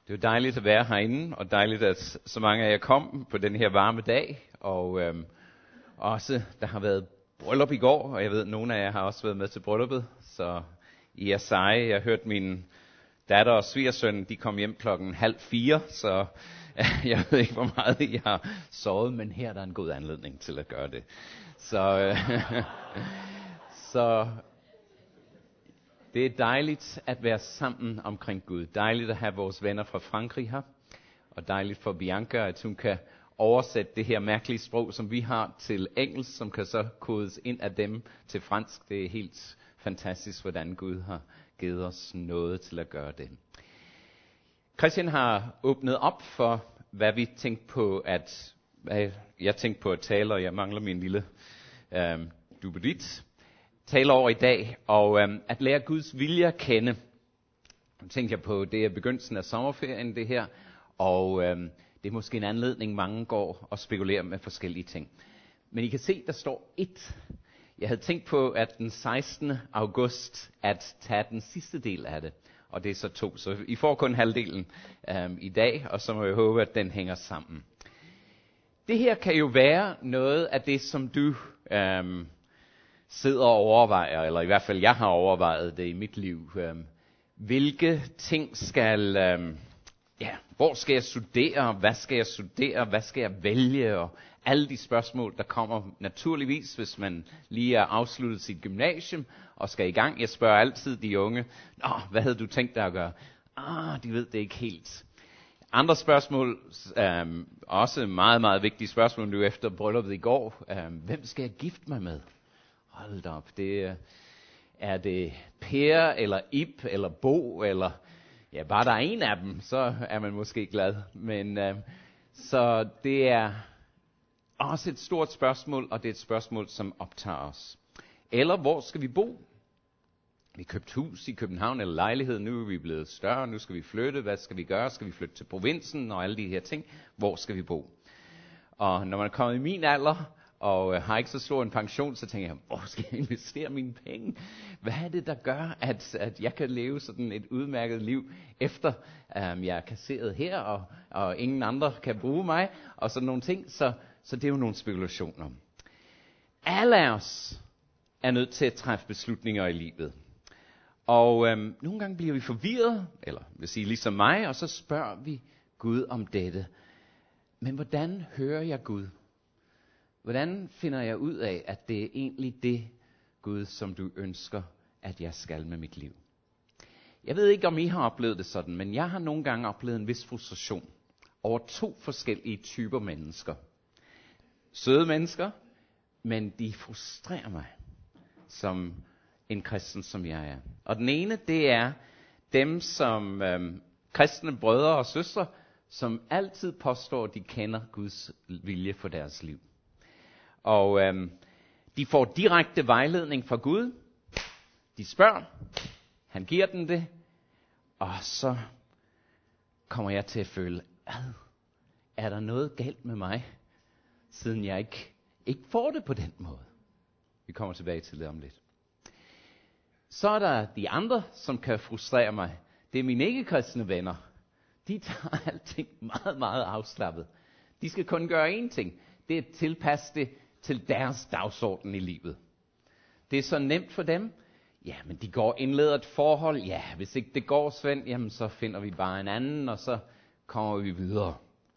Det er jo dejligt at være herinde, og dejligt, at så mange af jer kom på den her varme dag. Og også, der har været bryllup i går, og jeg ved, at nogle af jer har også været med til brylluppet. Så I er seje. Jeg hørte min datter og svigersøn, de kom hjem 3:30, så jeg ved ikke, hvor meget I har sovet, men her er der en god anledning til at gøre det. Så det er dejligt at være sammen omkring Gud. Dejligt at have vores venner fra Frankrig her. Og dejligt for Bianca, at hun kan oversætte det her mærkelige sprog, som vi har, til engelsk, som kan så kodes ind af dem til fransk. Det er helt fantastisk, hvordan Gud har givet os noget til at gøre det. Christian har åbnet op for, hvad vi tænkte på jeg tænkte på at tale, og jeg mangler min lille duberit. Tale over i dag, og at lære Guds vilje at kende. Nu tænkte jeg på, det er begyndelsen af sommerferien det her, og det er måske en anledning, mange går og spekulerer med forskellige ting. Men I kan se, der står 1. Jeg havde tænkt på, at den 16. august at tage den sidste del af det, og det er så 2. Så I får kun halvdelen i dag, og så må jeg håbe, at den hænger sammen. Det her kan jo være noget af det, som du sidder og overvejer, eller i hvert fald jeg har overvejet det i mit liv. Hvilke ting hvor skal jeg studere, hvad skal jeg studere, hvad skal jeg vælge, og alle de spørgsmål, der kommer naturligvis, hvis man lige er afsluttet sit gymnasium og skal i gang. Jeg spørger altid de unge, hvad havde du tænkt dig at gøre? De ved det ikke helt. Andre spørgsmål, også meget, meget vigtige spørgsmål nu efter brylluppet i går. Hvem skal jeg gifte mig med? Hold da op, er det Per, eller Ib, eller Bo, eller bare der er en af dem, så er man måske glad. Men så det er også et stort spørgsmål, og det er et spørgsmål, som optager os. Eller hvor skal vi bo? Vi købt hus i København eller lejlighed, nu er vi blevet større, nu skal vi flytte, hvad skal vi gøre? Skal vi flytte til provinsen og alle de her ting? Hvor skal vi bo? Og når man er kommet i min alder, og har ikke så stor en pension, så tænker jeg, hvor skal jeg investere mine penge? Hvad er det, der gør, at jeg kan leve sådan et udmærket liv, efter jeg er kasseret her, og ingen andre kan bruge mig, og sådan nogle ting. Så det er jo nogle spekulationer. Alle af os er nødt til at træffe beslutninger i livet. Og nogle gange bliver vi forvirret, eller vil sige ligesom mig, og så spørger vi Gud om dette. Men hvordan hører jeg Gud? Hvordan finder jeg ud af, at det er egentlig det, Gud, som du ønsker, at jeg skal med mit liv? Jeg ved ikke, om I har oplevet det sådan, men jeg har nogle gange oplevet en vis frustration over 2 forskellige typer mennesker. Søde mennesker, men de frustrerer mig som en kristen, som jeg er. Og den ene, det er dem, som kristne brødre og søstre, som altid påstår, at de kender Guds vilje for deres liv. Og de får direkte vejledning fra Gud. De spørger, han giver dem det, og så kommer jeg til at føle, er der noget galt med mig, siden jeg ikke får det på den måde? Vi kommer tilbage til det om lidt. Så er der de andre, som kan frustrere mig. Det er mine ikke-kristne venner. De tager alting meget, meget afslappet. De skal kun gøre én ting. Det er at tilpasse det til deres dagsorden i livet. Det er så nemt for dem. Ja, men de går indleder et forhold. Ja, hvis ikke det går, Svend, jamen så finder vi bare en anden, og så kommer vi videre.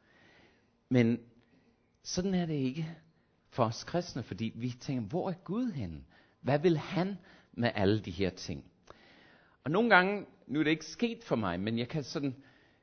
Men sådan er det ikke for os kristne, fordi vi tænker, hvor er Gud henne? Hvad vil han med alle de her ting? Og nogle gange, nu er det ikke sket for mig, men jeg kan sådan,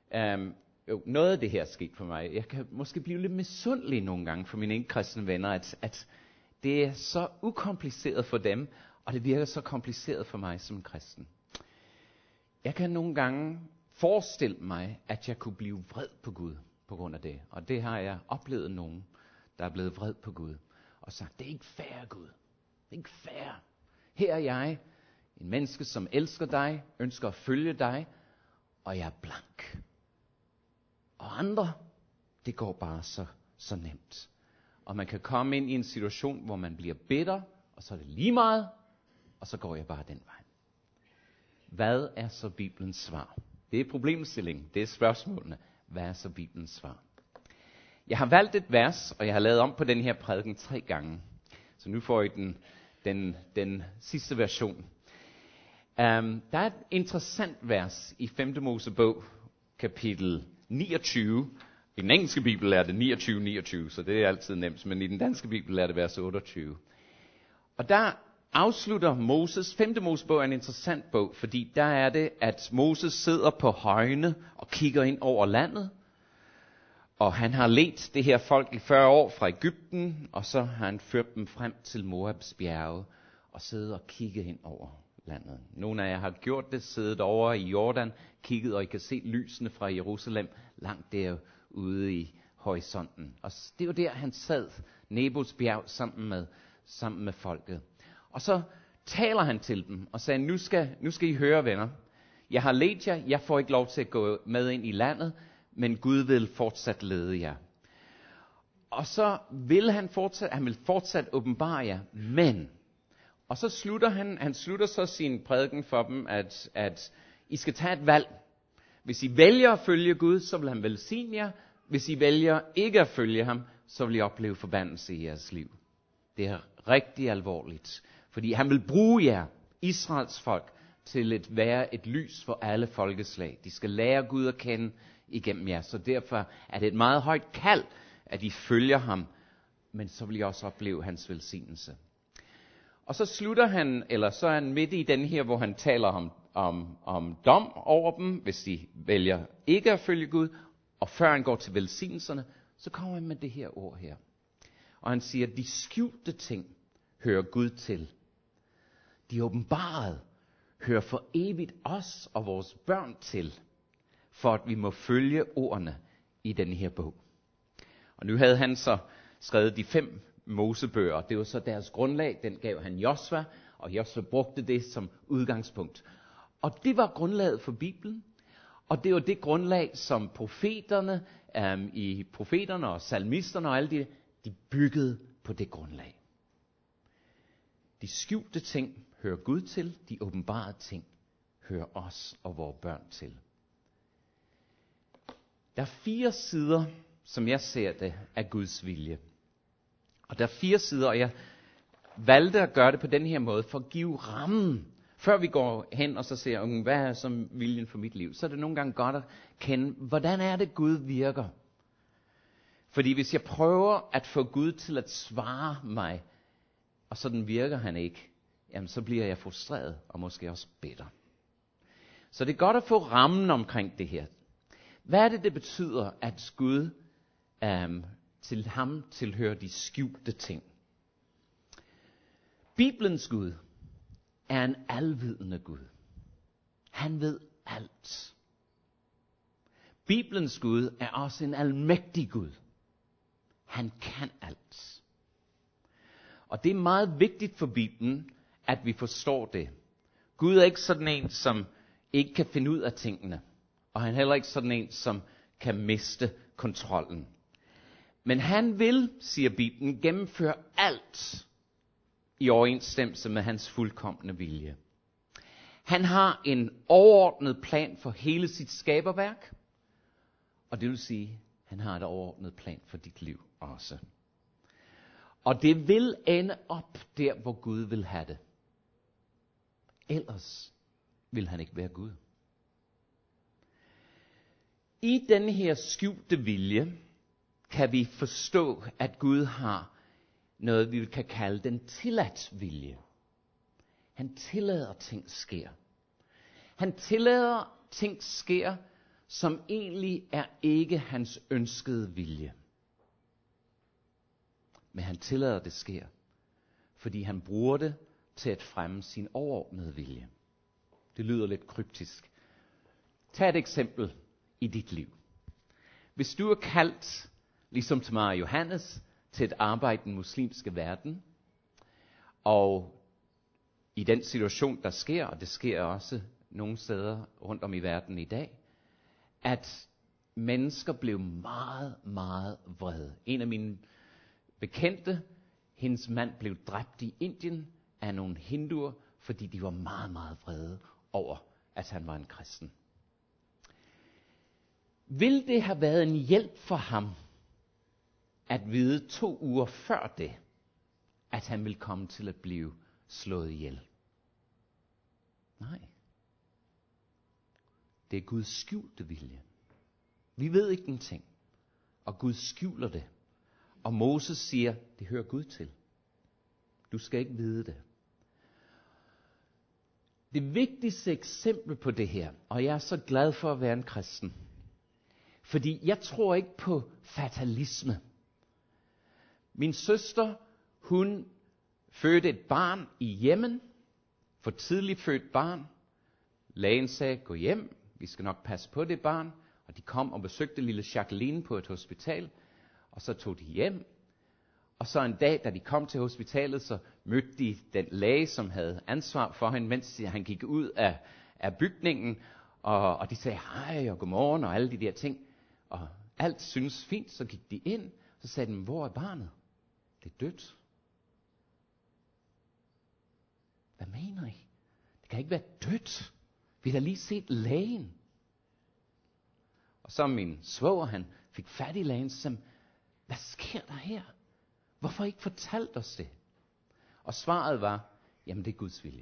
noget af det her er sket for mig. Jeg kan måske blive lidt misundelig nogle gange for mine ikke-kristne venner, at det er så ukompliceret for dem, og det virker så kompliceret for mig som en kristen. Jeg kan nogle gange forestille mig, at jeg kunne blive vred på Gud på grund af det. Og det har jeg oplevet nogen, der er blevet vred på Gud og sagt, det er ikke fair, Gud. Det er ikke fair. Her er jeg, en menneske, som elsker dig, ønsker at følge dig, og jeg er blank. Og andre, det går bare så nemt. Og man kan komme ind i en situation, hvor man bliver bitter, og så er det lige meget, og så går jeg bare den vej. Hvad er så Bibelens svar? Det er problemstillingen, det er spørgsmålene. Hvad er så Bibelens svar? Jeg har valgt et vers, og jeg har lavet om på den her prædiken 3 gange. Så nu får I den sidste version. Der er et interessant vers i 5. Mosebog, kapitel 29. I den engelske bibel er det 29, så det er altid nemt, men i den danske bibel er det vers 28. Og der afslutter Moses, 5. Mosebog er en interessant bog, fordi der er det, at Moses sidder på højene og kigger ind over landet. Og han har ledt det her folk i 40 år fra Egypten, og så har han ført dem frem til Moabs bjerge og siddet og kigget ind over landet. Nogle af jer har gjort det, siddet over i Jordan, kigget, og I kan se lysene fra Jerusalem langt derude i horisonten. Og det var der, han sad, Nebos bjerg, sammen med folket. Og så taler han til dem og sagde, nu skal I høre, venner. Jeg har ledt jer, jeg får ikke lov til at gå med ind i landet, men Gud vil fortsat lede jer. Og så vil han vil fortsat åbenbare jer, men. Og så slutter han slutter så sin prædiken for dem, at I skal tage et valg. Hvis I vælger at følge Gud, så vil han velsigne jer. Hvis I vælger ikke at følge ham, så vil I opleve forbandelse i jeres liv. Det er rigtig alvorligt, fordi han vil bruge jer, Israels folk, til at være et lys for alle folkeslag. De skal lære Gud at kende igennem jer, så derfor er det et meget højt kald, at I følger ham, men så vil I også opleve hans velsignelse. Og så slutter han, eller så er han midt i den her, hvor han taler om dom over dem, hvis de vælger ikke at følge Gud, og før han går til velsignelserne, så kommer han med det her ord her. Og han siger, at de skjulte ting hører Gud til. De åbenbarede hører for evigt os og vores børn til, for at vi må følge ordene i den her bog. Og nu havde han så skrevet de 5 Mosebøger. Det var så deres grundlag, den gav han Josva, og Josva brugte det som udgangspunkt. Og det var grundlaget for Bibelen, og det var det grundlag, som profeterne og salmisterne og alle de byggede på det grundlag. De skjulte ting hører Gud til, de åbenbarede ting hører os og vores børn til. Der er 4 sider, som jeg ser det, af Guds vilje. Og der er 4 sider, og jeg valgte at gøre det på den her måde, for at give rammen. Før vi går hen og så ser, hvad er som viljen for mit liv, så er det nogle gange godt at kende, hvordan er det Gud virker. Fordi hvis jeg prøver at få Gud til at svare mig, og sådan virker han ikke, jamen så bliver jeg frustreret, og måske også bitter. Så det er godt at få rammen omkring det her. Hvad er det betyder, at Gud til ham tilhører de skjulte ting? Bibelens Gud er en alvidende Gud. Han ved alt. Bibelens Gud er også en almægtig Gud. Han kan alt. Og det er meget vigtigt for Bibelen, at vi forstår det. Gud er ikke sådan en, som ikke kan finde ud af tingene. Og han er heller ikke sådan en, som kan miste kontrollen. Men han vil, siger Bibelen, gennemføre alt i overensstemmelse med hans fuldkomne vilje. Han har en overordnet plan for hele sit skaberværk. Og det vil sige, han har et overordnet plan for dit liv også. Og det vil ende op der, hvor Gud vil have det. Ellers vil han ikke være Gud. I denne her skjulte vilje kan vi forstå, at Gud har noget, vi kan kalde den tilladt vilje. Han tillader ting sker. Han tillader ting sker, som egentlig er ikke hans ønskede vilje. Men han tillader det sker, fordi han bruger det til at fremme sin overordnede vilje. Det lyder lidt kryptisk. Tag et eksempel i dit liv. Hvis du er kaldt, ligesom til mig og Johannes, til at arbejde i den muslimske verden, og i den situation, der sker, og det sker også nogle steder rundt om i verden i dag, at mennesker blev meget, meget vrede. En af mine bekendte, hendes mand blev dræbt i Indien af nogle hinduer, fordi de var meget, meget vrede over, at han var en kristen. Vil det have været en hjælp for ham, at vide 2 uger før det, at han ville komme til at blive slået ihjel? Nej. Det er Guds skjulte vilje. Vi ved ikke en ting, og Gud skjuler det. Og Moses siger, det hører Gud til. Du skal ikke vide det. Det vigtigste eksempel på det her, og jeg er så glad for at være en kristen, fordi jeg tror ikke på fatalisme. Min søster, hun fødte et barn i Yemen, for tidligt født barn. Lægen sagde, gå hjem, vi skal nok passe på det barn. Og de kom og besøgte lille Jacqueline på et hospital, og så tog de hjem. Og så en dag, da de kom til hospitalet, så mødte de den læge, som havde ansvar for hende, mens han gik ud af bygningen. Og de sagde hej og godmorgen og alle de der ting. Og alt syntes fint, så gik de ind. Så sagde de, hvor er barnet? Det er dødt. Hvad mener I? Det kan ikke være dødt. Vi har lige set lægen. Og så min svoger, han fik fat i lægen, som, hvad sker der her? Hvorfor ikke fortalt os det? Og svaret var, jamen det er Guds vilje.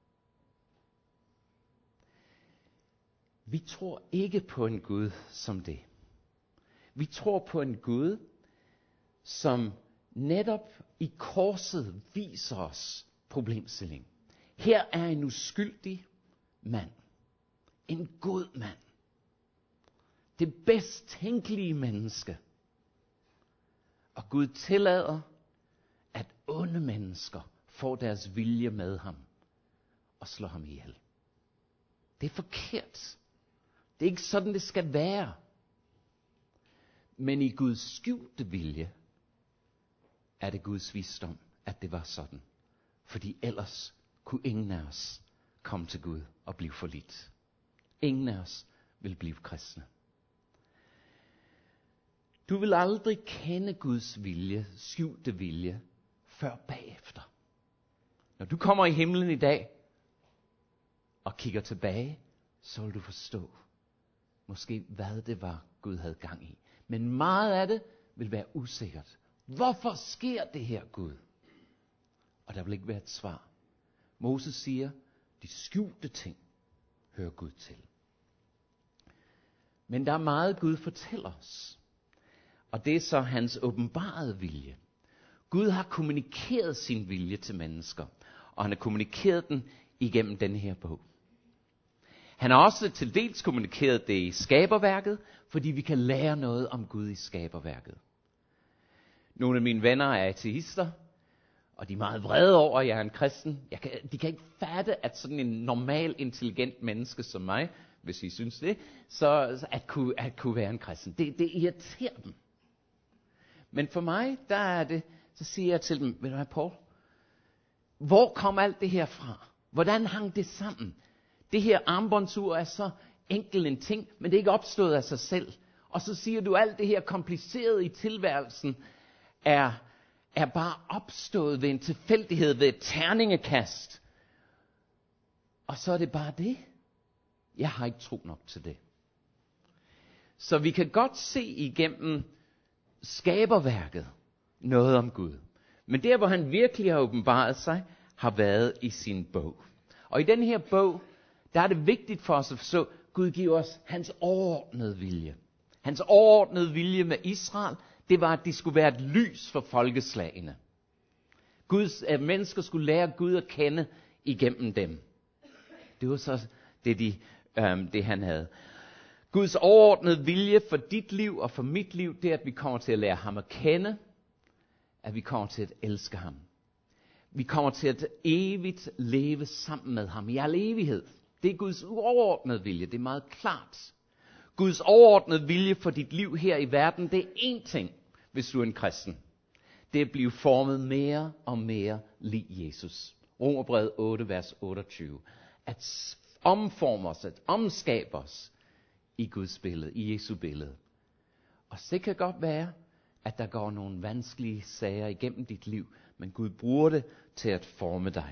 Vi tror ikke på en Gud som det. Vi tror på en Gud, som netop i korset viser os problemstilling. Her er en uskyldig mand. En god mand. Det bedst tænkelige menneske. Og Gud tillader, at onde mennesker får deres vilje med ham og slår ham ihjel. Det er forkert. Det er ikke sådan, det skal være. Men i Guds skjulte vilje er det Guds visdom, at det var sådan. Fordi ellers kunne ingen af os komme til Gud og blive forlidt. Ingen af os vil blive kristne. Du vil aldrig kende Guds vilje, skjulte vilje, før bagefter. Når du kommer i himlen i dag og kigger tilbage, så vil du forstå, måske hvad det var, Gud havde gang i. Men meget af det vil være usikkert. Hvorfor sker det her, Gud? Og der vil ikke være et svar. Moses siger, de skjulte ting hører Gud til. Men der er meget, Gud fortæller os. Og det er så hans åbenbarede vilje. Gud har kommunikeret sin vilje til mennesker. Og han har kommunikeret den igennem denne her bog. Han har også til dels kommunikeret det i skaberværket, fordi vi kan lære noget om Gud i skaberværket. Nogle af mine venner er ateister, og de er meget vrede over, at jeg er en kristen. De kan ikke fatte, at sådan en normal, intelligent menneske som mig, hvis I synes det, så at kunne være en kristen. Det irriterer dem. Men for mig, der er det, så siger jeg til dem, ved du hvad, Paul? Hvor kom alt det her fra? Hvordan hang det sammen? Det her armbåndsur er så enkel en ting, men det er ikke opstået af sig selv. Og så siger du, alt det her komplicerede i tilværelsen er bare opstået ved en tilfældighed, ved et terningekast. Og så er det bare det. Jeg har ikke tro nok til det. Så vi kan godt se igennem skaberværket noget om Gud. Men der, hvor han virkelig har åbenbaret sig, har været i sin bog. Og i den her bog, der er det vigtigt for os at forstå, at Gud giver os hans overordnede vilje. Hans overordnede vilje med Israel, det var, at de skulle være et lys for folkeslagene. At mennesker skulle lære Gud at kende igennem dem. Det var så det han havde. Guds overordnede vilje for dit liv og for mit liv, det er, at vi kommer til at lære ham at kende, at vi kommer til at elske ham. Vi kommer til at evigt leve sammen med ham i al evighed. Det er Guds overordnede vilje, det er meget klart. Guds overordnede vilje for dit liv her i verden, det er én ting, hvis du er en kristen. Det er at blive formet mere og mere lig Jesus. Romerbrevet 8, vers 28. At omforme os, at omskabe os i Guds billede, i Jesu billede. Og det kan godt være, at der går nogle vanskelige sager igennem dit liv, men Gud bruger det til at forme dig.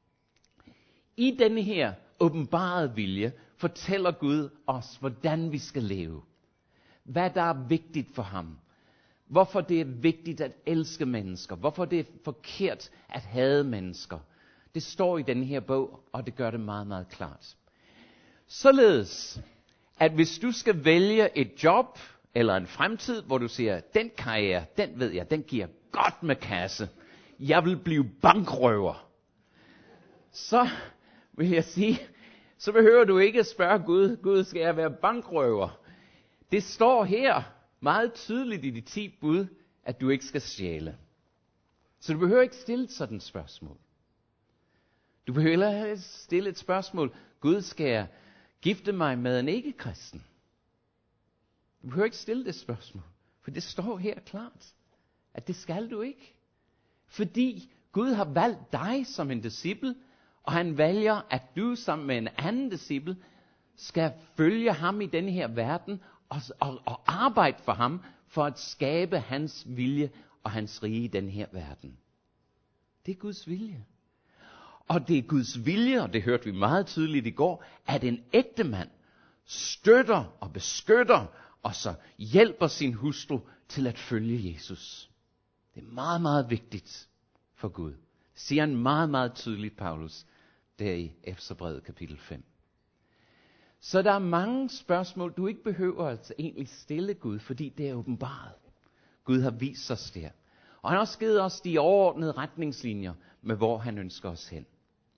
I denne her åbenbarede vilje fortæller Gud os, hvordan vi skal leve. hvad der er vigtigt for ham. Hvorfor det er vigtigt at elske mennesker. Hvorfor det er forkert at hade mennesker. Det står i den her bog, og det gør det meget, meget klart. Således, at hvis du skal vælge et job eller en fremtid, hvor du siger, den karriere, den ved jeg, den giver godt med kasse. Jeg vil blive bankrøver. Så vil jeg sige, så behøver du ikke at spørge Gud, Gud, skal jeg være bankrøver? Det står her meget tydeligt i de 10 bud, at du ikke skal stjæle. Så du behøver ikke stille sådan et spørgsmål. Du behøver heller stille et spørgsmål, Gud, skal jeg gifte mig med en ikke-kristen? Du behøver ikke stille det spørgsmål, for det står her klart, at det skal du ikke. Fordi Gud har valgt dig som en disciple, og han vælger, at du sammen med en anden disciple skal følge ham i denne her verden og arbejde for ham, for at skabe hans vilje og hans rige i den her verden. Det er Guds vilje. Og det er Guds vilje, og det hørte vi meget tydeligt i går, at en ægte mand støtter og beskytter og så hjælper sin hustru til at følge Jesus. Det er meget, meget vigtigt for Gud. Det siger han meget, meget tydeligt, Paulus, der i Efeserbrevet kapitel 5. Så der er mange spørgsmål, du ikke behøver at egentlig stille Gud, fordi det er åbenbaret. Gud har vist os det. Og han har også givet os de overordnede retningslinjer med, hvor han ønsker os hen.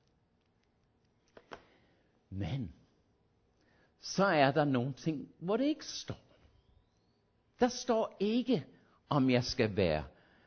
Men så er der nogle ting, hvor det ikke står. Der står ikke, om jeg skal være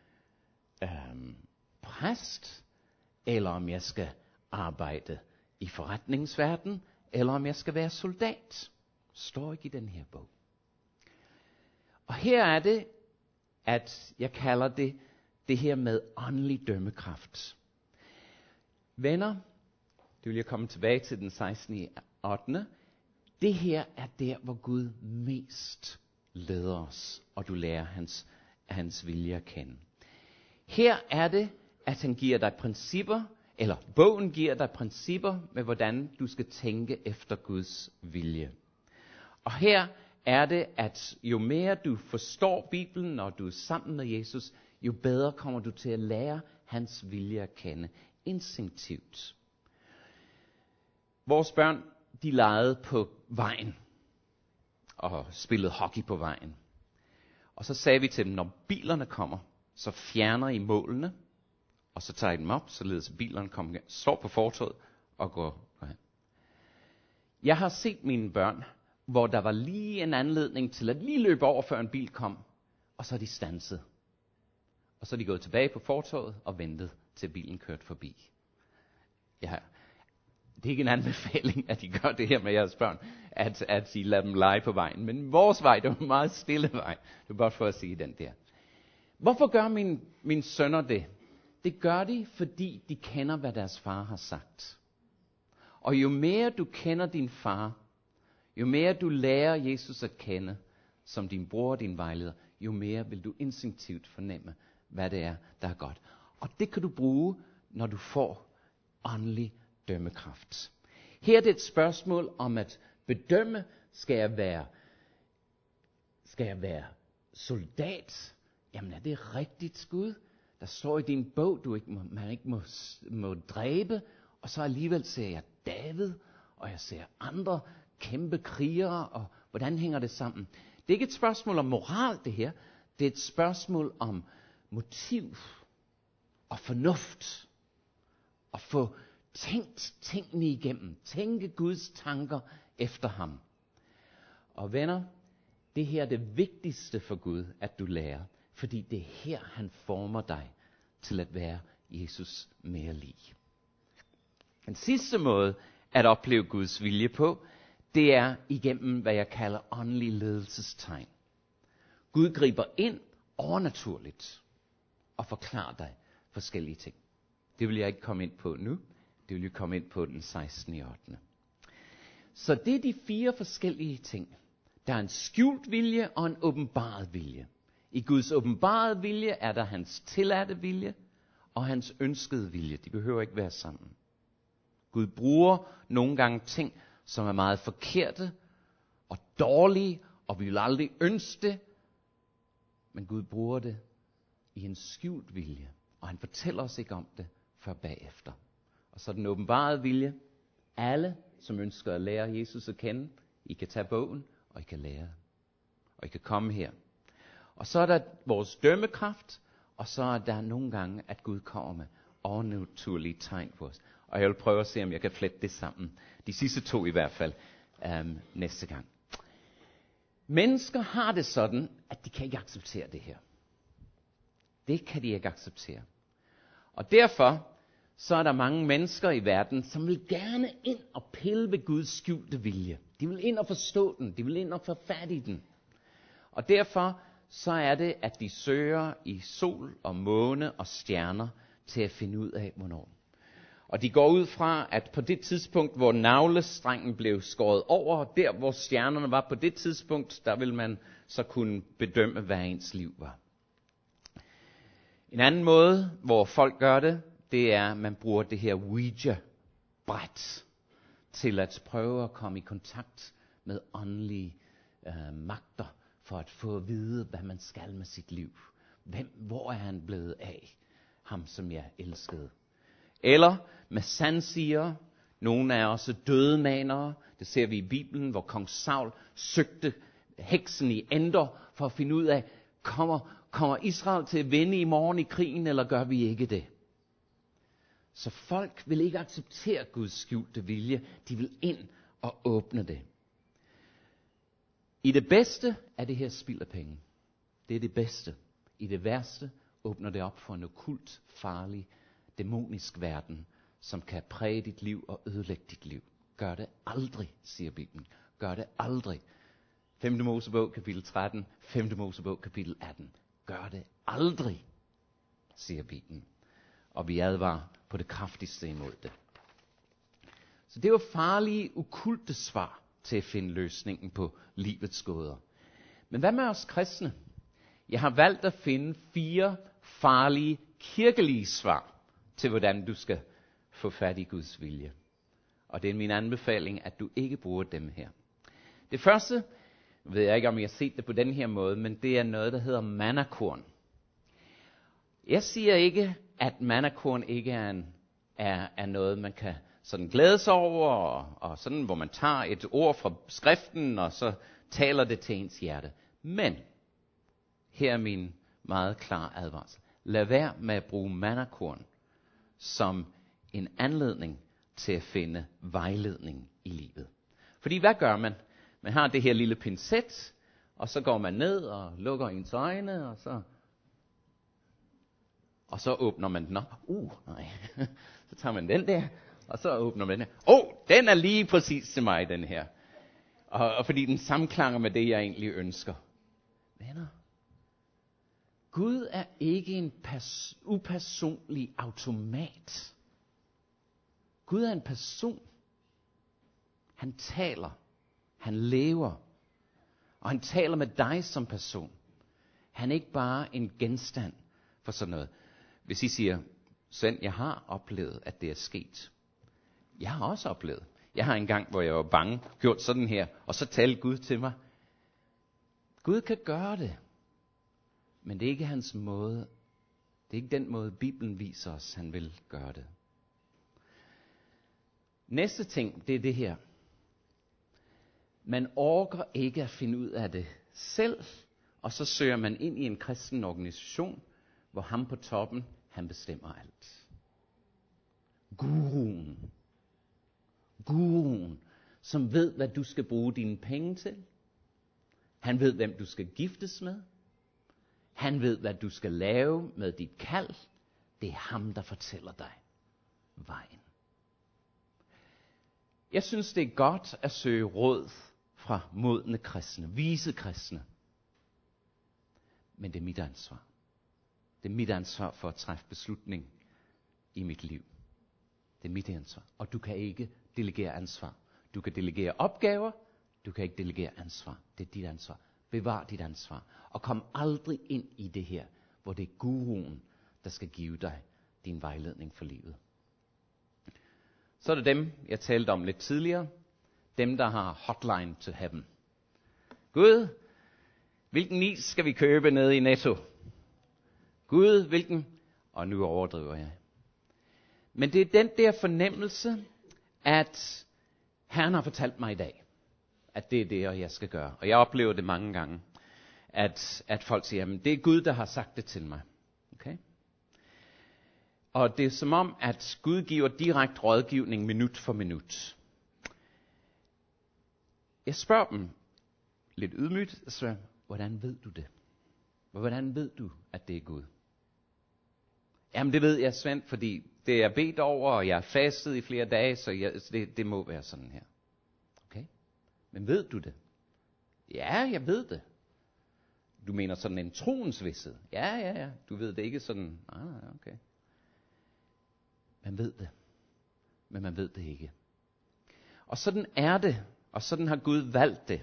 præst, eller om jeg skal arbejde i forretningsverdenen, eller om jeg skal være soldat. Står ikke i den her bog. Og her er det, at jeg kalder det her med åndelig dømmekraft. Venner, det vil jeg komme tilbage til den 16.8. Det her er der, hvor Gud mest leder os, og du lærer hans vilje at kende. Her er det, at han giver dig principper, eller bogen giver dig principper med, hvordan du skal tænke efter Guds vilje. Og her er det, at jo mere du forstår Bibelen, når du er sammen med Jesus, jo bedre kommer du til at lære hans vilje at kende instinktivt. Vores børn, de legede på vejen og spillede hockey på vejen. Og så sagde vi til dem, når bilerne kommer, så fjerner I målene, og så tager I dem op, således at bilerne kommer igen, står på fortovet og går hen. Jeg har set mine børn, hvor der var lige en anledning til at lige løbe over, før en bil kom, og så er de standset. Og så er de gået tilbage på fortovet og ventet, til bilen kørte forbi. Det er ikke en anbefaling, at I gør det her med jeres børn, at I lader dem lege på vejen. Men vores vej, det var en meget stille vej. Det er bare for at sige den der. Hvorfor gør mine sønner det? Det gør de, fordi de kender, hvad deres far har sagt. Og jo mere du kender din far, jo mere du lærer Jesus at kende, som din bror og din vejleder, jo mere vil du instinktivt fornemme, hvad det er, der er godt. Og det kan du bruge, når du får åndelig dømmekraft. Her er det et spørgsmål om at bedømme, skal jeg være soldat? Jamen er det rigtigt, Gud? Der står i din bog, man ikke må dræbe, og så alligevel ser jeg David, og jeg ser andre kæmpe krigere, og hvordan hænger det sammen? Det er ikke et spørgsmål om moral, det her. Det er et spørgsmål om motiv og fornuft. Og få tænkt tingene igennem. Tænke Guds tanker efter ham. Og venner, det her er det vigtigste for Gud, at du lærer. Fordi det er her, han former dig til at være Jesus mere lig. Den sidste måde at opleve Guds vilje på, det er igennem, hvad jeg kalder åndelig ledelsestegn. Gud griber ind overnaturligt og forklarer dig forskellige ting. Det vil jeg ikke komme ind på nu. Det vil jeg komme ind på den 16.8. Så det er de 4 forskellige ting. Der er en skjult vilje og en åbenbaret vilje. I Guds åbenbarede vilje er der hans tilladte vilje og hans ønskede vilje. De behøver ikke være sammen. Gud bruger nogle gange ting, som er meget forkerte og dårlige og vi vil aldrig ønske det, men Gud bruger det i en skjult vilje, og han fortæller os ikke om det før bagefter. Og så den åbenbarede vilje. Alle, som ønsker at lære Jesus at kende, I kan tage bogen, og I kan lære. Og I kan komme her. Og så er der vores dømmekraft, og så er der nogle gange, at Gud kommer med overnaturlige tegn på os. Og jeg vil prøve at se, om jeg kan flette det sammen. De sidste 2 i hvert fald næste gang. Mennesker har det sådan, at de kan ikke acceptere det her. Det kan de ikke acceptere. Og derfor så er der mange mennesker i verden, som vil gerne ind og pille ved Guds skjulte vilje. De vil ind og forstå den. De vil ind og få fat i den. Og derfor så er det, at de søger i sol og måne og stjerner til at finde ud af, hvornår. Og de går ud fra, at på det tidspunkt, hvor navlestrengen blev skåret over, der hvor stjernerne var på det tidspunkt, der vil man så kunne bedømme, hvad ens liv var. En anden måde, hvor folk gør det, det er, at man bruger det her Ouija-bræt til at prøve at komme i kontakt med åndelige magter, for at få at vide, hvad man skal med sit liv. Hvor er han blevet af? Ham, som jeg elskede. Eller med sandsigere. Nogle er også dødemanere. Det ser vi i Bibelen, hvor kong Saul søgte heksen i Endor for at finde ud af, kommer Israel til at vinde i morgen i krigen, eller gør vi ikke det? Så folk vil ikke acceptere Guds skjulte vilje. De vil ind og åbne det. I det bedste er det her spild af penge. Det er det bedste. I det værste åbner det op for en okkult, farlig, dæmonisk verden, som kan præge dit liv og ødelægge dit liv. Gør det aldrig, siger Bibelen. Gør det aldrig. 5. Mosebog, kapitel 13. 5. Mosebog, kapitel 18. Gør det aldrig, siger Bibelen. Og vi advarer på det kraftigste imod det. Så det var farlige, okkulte svar til at finde løsningen på livets gåder. Men hvad med os kristne? Jeg har valgt at finde 4 farlige, kirkelige svar til, hvordan du skal få fat i Guds vilje. Og det er min anbefaling, at du ikke bruger dem her. Det første, ved jeg ikke, om I har set det på den her måde, men det er noget, der hedder mannakorn. Jeg siger ikke, at mannakorn ikke er noget, man kan sådan glæde sig over, og sådan, hvor man tager et ord fra skriften, og så taler det til ens hjerte. Men, her er min meget klare advarsel. Lad være med at bruge mannakorn som en anledning til at finde vejledning i livet. Fordi hvad gør man? Man har det her lille pincet, og så går man ned og lukker ens øjne, og så åbner man den op. Nej. Så tager man den der, og så åbner man den her. Den er lige præcis til mig, den her. Og fordi den samklanger med det, jeg egentlig ønsker. Venner, Gud er ikke en upersonlig automat. Gud er en person. Han taler. Han lever. Og han taler med dig som person. Han er ikke bare en genstand for sådan noget. Hvis I siger, Svend, jeg har oplevet, at det er sket. Jeg har også oplevet. Jeg har en gang, hvor jeg var bange, gjort sådan her, og så talte Gud til mig. Gud kan gøre det. Men det er ikke hans måde. Det er ikke den måde, Bibelen viser os, han vil gøre det. Næste ting, det er det her. Man orker ikke at finde ud af det selv, og så søger man ind i en kristen organisation, hvor ham på toppen, han bestemmer alt. Guruen, som ved, hvad du skal bruge dine penge til. Han ved, hvem du skal giftes med. Han ved, hvad du skal lave med dit kald. Det er ham, der fortæller dig vejen. Jeg synes, det er godt at søge råd fra modne kristne, vise kristne. Men det er mit ansvar. Det er mit ansvar for at træffe beslutning i mit liv. Det er mit ansvar. Og du kan ikke delegere ansvar. Du kan delegere opgaver. Du kan ikke delegere ansvar. Det er dit ansvar. Bevar dit ansvar. Og kom aldrig ind i det her, hvor det er guruen, der skal give dig din vejledning for livet. Så er det dem, jeg talte om lidt tidligere. Dem, der har hotline to heaven. Gud, Hvilken is skal vi købe nede i Netto? Gud, hvilken? Og nu overdriver jeg. Men det er den der fornemmelse, at Herren har fortalt mig i dag, at det er det, jeg skal gøre. Og jeg oplever det mange gange, at folk siger, at det er Gud, der har sagt det til mig. Okay? Og det er som om, at Gud giver direkte rådgivning minut for minut. Jeg spørger dem lidt ydmygt, så hvordan ved du det? Hvordan ved du, at det er Gud? Jamen det ved jeg, Svend, fordi det er jeg bedt over, og jeg er fastet i flere dage, så det må være sådan her. Okay? Men ved du det? Ja, jeg ved det. Du mener sådan en troens vished? Ja. Du ved det ikke sådan, okay. Man ved det, men man ved det ikke. Og sådan er det, og sådan har Gud valgt det,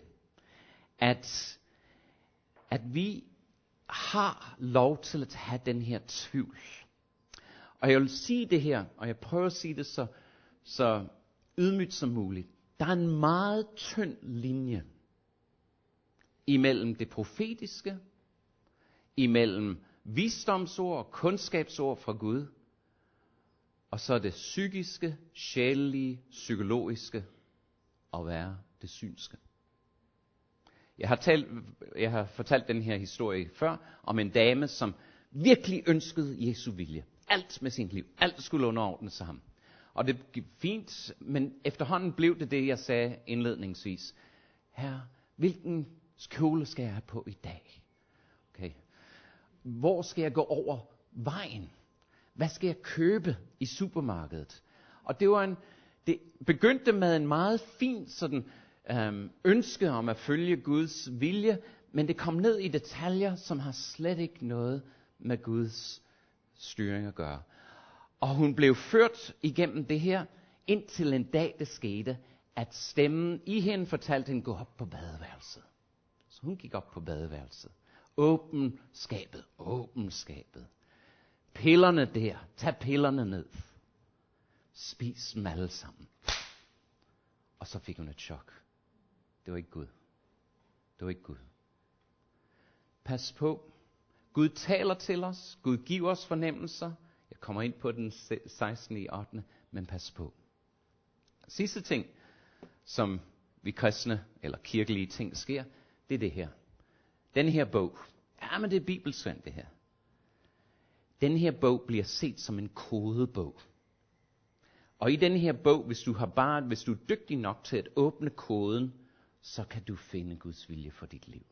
at vi har lov til at have den her tvivl. Og jeg vil sige det her, og jeg prøver at sige det så ydmygt som muligt. Der er en meget tynd linje imellem det profetiske, imellem visdomsord og kundskabsord fra Gud, og så det psykiske, sjælelige, psykologiske, og være det synske. Jeg har fortalt den her historie før, om en dame, som virkelig ønskede Jesu vilje. Alt med sit liv. Alt skulle underordne sig ham. Og det gik fint, men efterhånden blev det, jeg sagde indledningsvis. Herre, hvilken kjole skal jeg have på i dag? Okay. Hvor skal jeg gå over vejen? Hvad skal jeg købe i supermarkedet? Og det begyndte med en meget fin sådan, ønske om at følge Guds vilje, men det kom ned i detaljer, som har slet ikke noget med Guds styring at gøre. Og hun blev ført igennem det her, indtil en dag det skete, at stemmen i hende fortalte hende, gå op på badeværelset. Så hun gik op på badeværelset. Åbn skabet. Pillerne der, tag pillerne ned. Spis dem alle sammen. Og så fik hun et chok. Det var ikke Gud. Pas på. Gud taler til os. Gud giver os fornemmelser. Jeg kommer ind på den 16. i 8. Men pas på. Sidste ting, som vi kristne eller kirkelige ting sker, det er det her. Den her bog. Ja, men det er bibelsvend det her. Den her bog bliver set som en kodebog. Og i den her bog, hvis du er dygtig nok til at åbne koden, så kan du finde Guds vilje for dit liv.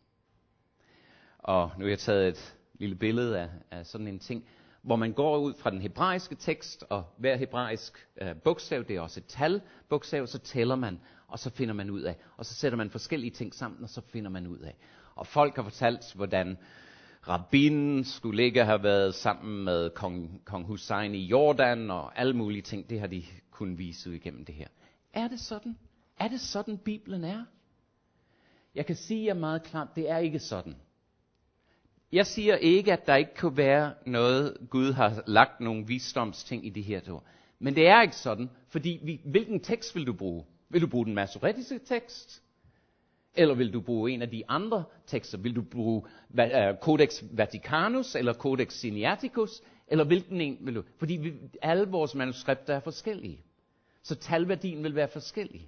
Og nu har jeg taget et lille billede af sådan en ting, hvor man går ud fra den hebraiske tekst, og hver hebraisk bogstav, det er også et talbogstav, så tæller man, og så finder man ud af. Og så sætter man forskellige ting sammen, og så finder man ud af. Og folk har fortalt, hvordan rabbinen skulle ikke have været sammen med kong Hussein i Jordan, og alle mulige ting, det har de kunnet vise igennem det her. Er det sådan? Er det sådan, Bibelen er? Jeg kan sige jer meget klart, det er ikke sådan. Jeg siger ikke, at der ikke kunne være noget, Gud har lagt nogle visdomsting i de her ord. Men det er ikke sådan, fordi hvilken tekst vil du bruge? Vil du bruge den masoretiske tekst? Eller vil du bruge en af de andre tekster? Vil du bruge Codex Vaticanus eller Codex Sinaiticus? Eller hvilken en vil du? Fordi alle vores manuskripter er forskellige. Så talværdien vil være forskellig.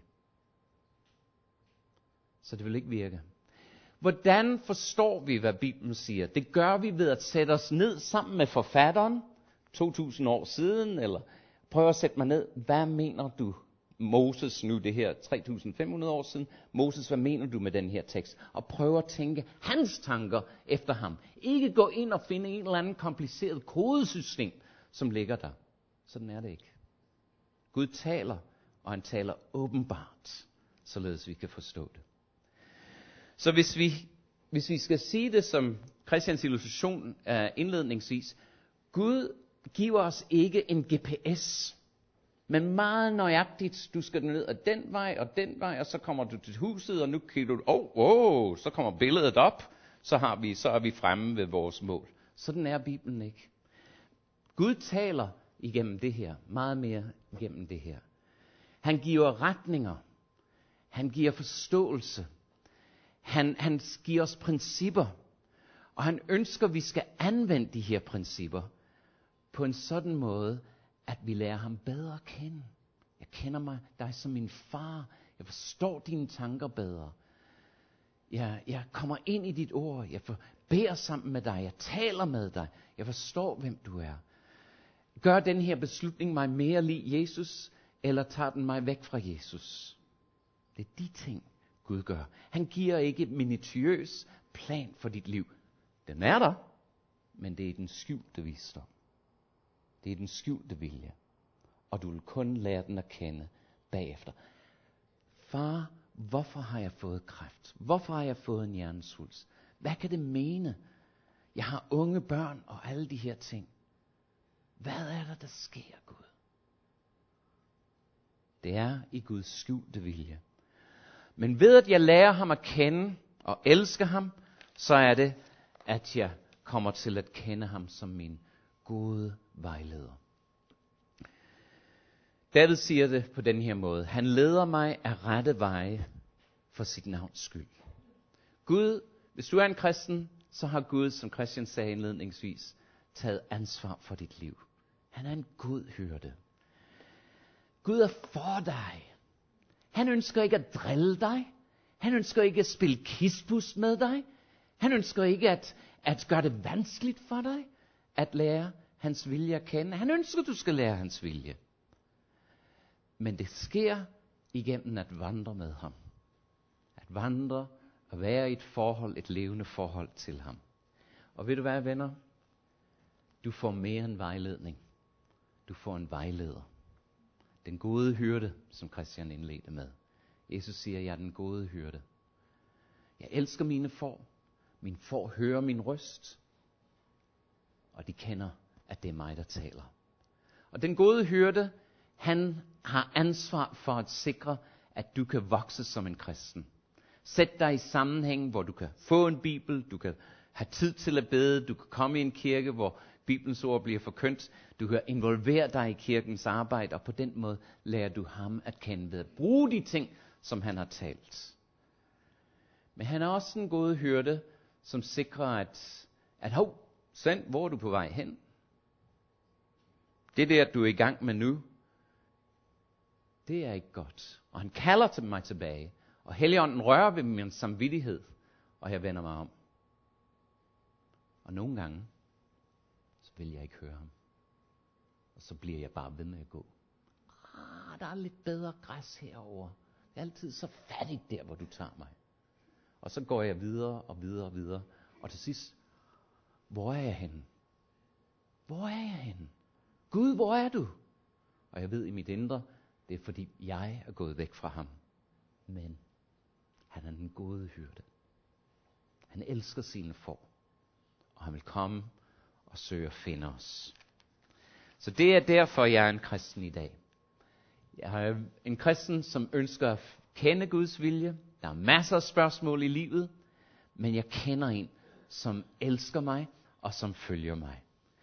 Så det vil ikke virke. Hvordan forstår vi, hvad Bibelen siger? Det gør vi ved at sætte os ned sammen med forfatteren, 2000 år siden, eller prøve at sætte mig ned. Hvad mener du, Moses, nu det her 3500 år siden? Moses, hvad mener du med den her tekst? Og prøve at tænke hans tanker efter ham. Ikke gå ind og finde en eller anden kompliceret kodesystem, som ligger der. Sådan er det ikke. Gud taler, og han taler åbenbart, således vi kan forstå det. Så hvis vi skal sige det som Christians illustration indledningsvis, Gud giver os ikke en GPS, men meget nøjagtigt, du skal ned ad den vej, og så kommer du til huset, og nu kigger du, så kommer billedet op, så er vi fremme ved vores mål. Sådan er Bibelen ikke. Gud taler igennem det her, meget mere igennem det her. Han giver retninger, han giver forståelse, Han giver os principper, og han ønsker, at vi skal anvende de her principper på en sådan måde, at vi lærer ham bedre at kende. Jeg kender dig som min far. Jeg forstår dine tanker bedre. Jeg kommer ind i dit ord. Jeg beder sammen med dig. Jeg taler med dig. Jeg forstår, hvem du er. Gør den her beslutning mig mere lig Jesus, eller tager den mig væk fra Jesus? Det er de ting, Gud gør. Han giver ikke et minutiøs plan for dit liv. Den er der, men det er den skjulte visdom. Det er den skjulte vilje. Og du vil kun lære den at kende bagefter. Far, hvorfor har jeg fået kræft? Hvorfor har jeg fået en hjernesvulst? Hvad kan det mene? Jeg har unge børn og alle de her ting. Hvad er der sker, Gud? Det er i Guds skjulte vilje. Men ved at jeg lærer ham at kende og elsker ham, så er det, at jeg kommer til at kende ham som min gode vejleder. David siger det på den her måde. Han leder mig af rette veje for sit navns skyld. Gud, hvis du er en kristen, så har Gud, som Christian sagde indledningsvis, taget ansvar for dit liv. Han er en god hyrde. Gud er for dig. Han ønsker ikke at drille dig. Han ønsker ikke at spille kispus med dig. Han ønsker ikke at gøre det vanskeligt for dig at lære hans vilje at kende. Han ønsker, at du skal lære hans vilje. Men det sker igennem at vandre med ham. At vandre og være i et forhold, et levende forhold til ham. Og ved du hvad, venner? Du får mere end vejledning. Du får en vejleder. Den gode hyrde, som Christian indledte med. Jesus siger, jeg er den gode hyrde. Jeg elsker mine får. Mine får hører min røst. Og de kender, at det er mig, der taler. Og den gode hyrde, han har ansvar for at sikre, at du kan vokse som en kristen. Sæt dig i sammenhæng, hvor du kan få en bibel, du kan have tid til at bede, du kan komme i en kirke, hvor Bibelens ord bliver forkyndt. Du kan involvere dig i kirkens arbejde, og på den måde lærer du ham at kende ved at bruge de ting, som han har talt. Men han er også en god hyrde, som sikrer, Svend, hvor er du på vej hen? Det der, du er i gang med nu, det er ikke godt. Og han kalder til mig tilbage, og Helligånden rører ved min samvittighed, og jeg vender mig om. Og nogle gange, så vil jeg ikke høre ham. Og så bliver jeg bare ved med at gå. Der er lidt bedre græs herover. Det er altid så fattigt der, hvor du tager mig. Og så går jeg videre og videre og videre. Og til sidst, hvor er jeg henne? Hvor er jeg henne? Gud, hvor er du? Og jeg ved i mit indre, det er fordi jeg er gået væk fra ham. Men han er den gode hyrde. Han elsker sine får. Og han vil komme og søge at finde os. Så det er derfor, jeg er en kristen i dag. Jeg er en kristen, som ønsker at kende Guds vilje. Der er masser af spørgsmål i livet. Men jeg kender en, som elsker mig og som følger mig.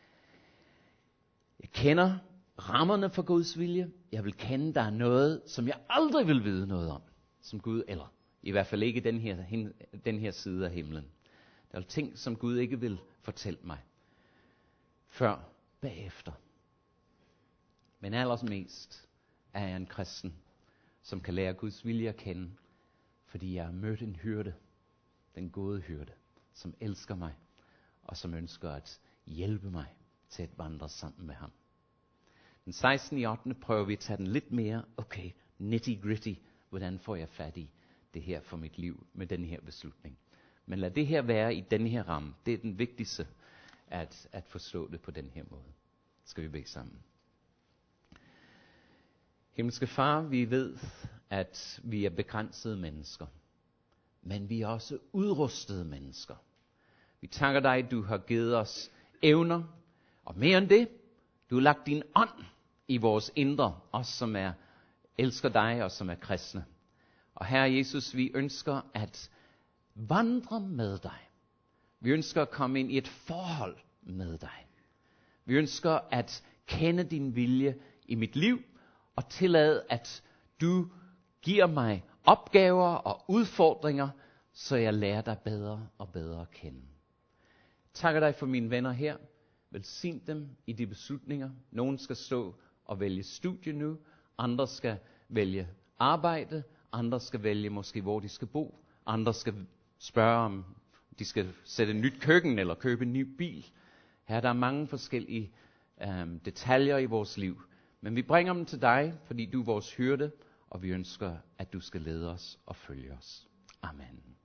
Jeg kender rammerne for Guds vilje. Jeg vil kende, der er noget, som jeg aldrig vil vide noget om. Som Gud, eller i hvert fald ikke den her side af himlen. Der er ting, som Gud ikke vil fortælle mig. Før, bagefter. Men allermest er jeg en kristen, som kan lære Guds vilje at kende, fordi jeg har mødt en hyrde, den gode hyrde, som elsker mig, og som ønsker at hjælpe mig til at vandre sammen med ham. Den 16.8. prøver vi at tage den lidt mere, nitty-gritty, hvordan får jeg fat i det her for mit liv med den her beslutning. Men lad det her være i den her ramme. Det er den vigtigste at forstå det på den her måde. Skal vi bede sammen. Himmelske Far, vi ved, at vi er begrænsede mennesker. Men vi er også udrustede mennesker. Vi takker dig, du har givet os evner. Og mere end det, du har lagt din ånd i vores indre. Os som elsker dig og som er kristne. Og Herre Jesus, vi ønsker at vandre med dig. Vi ønsker at komme ind i et forhold med dig. Vi ønsker at kende din vilje i mit liv, og tillade, at du giver mig opgaver og udfordringer, så jeg lærer dig bedre og bedre at kende. Takker dig for mine venner her. Velsign dem i de beslutninger. Nogen skal stå og vælge studie nu. Andre skal vælge arbejde. Andre skal vælge måske, hvor de skal bo. Andre skal spørge, om de skal sætte et nyt køkken eller købe en ny bil. Her der er mange forskellige detaljer i vores liv. Men vi bringer dem til dig, fordi du er vores hyrde, og vi ønsker, at du skal lede os og følge os. Amen.